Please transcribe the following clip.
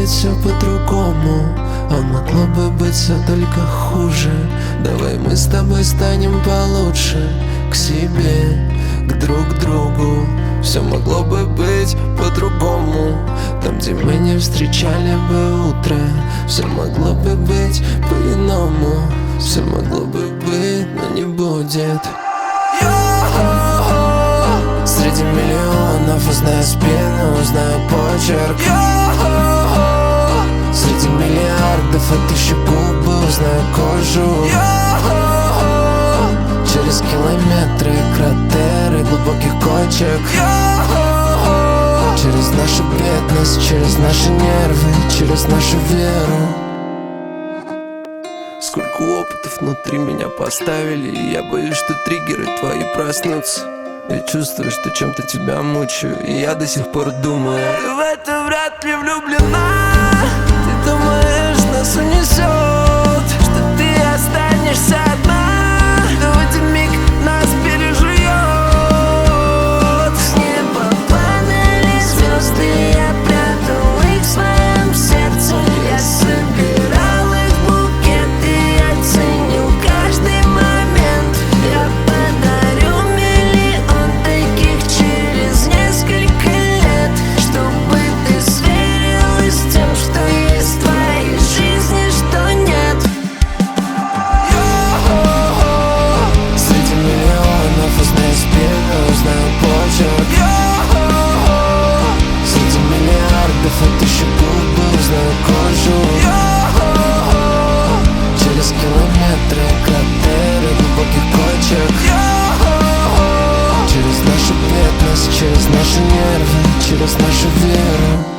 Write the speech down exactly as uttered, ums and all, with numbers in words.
быть все по-другому, а могло бы быть все только хуже. Давай мы с тобой станем получше к себе, к друг другу. Все могло бы быть по-другому, там, где мы не встречали бы утро. Все могло бы быть по-иному, все могло бы быть, но не будет. Среди миллионов узнаю спину, узнаю почерк. Среди миллиардов отыщу губы, узнаю кожу. Через километры, кратеры глубоких кочек. Через нашу бедность, через наши нервы, через нашу веру. Сколько опытов внутри меня поставили, и я боюсь, что триггеры твои проснутся. Я чувствую, что чем-то тебя мучаю, и я до сих пор думаю: ты в это вряд ли влюблена. Ты думаешь, нас унесет, что ты останешься одна. Да в один миг нас пережует. С неба падали звезды, я прятал их в своем сердце. Я собирал их в букет, и я ценил каждый момент. Я подарю миллион таких через несколько лет, чтобы ты сверилась с тем, что есть в твоей жизни, что нет. Среди миллионов узнаю спину, узнаю почерк. Среди миллиардов отыщу губы, узнаю кожу. Через километры, кратеры глубоких кочек. Через нашу бедность, через наши нервы, через нашу веру.